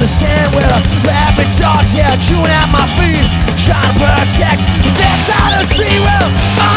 the sand with a rapid dodge, yeah, chewing at my feet, trying to protect this out of sea. Well,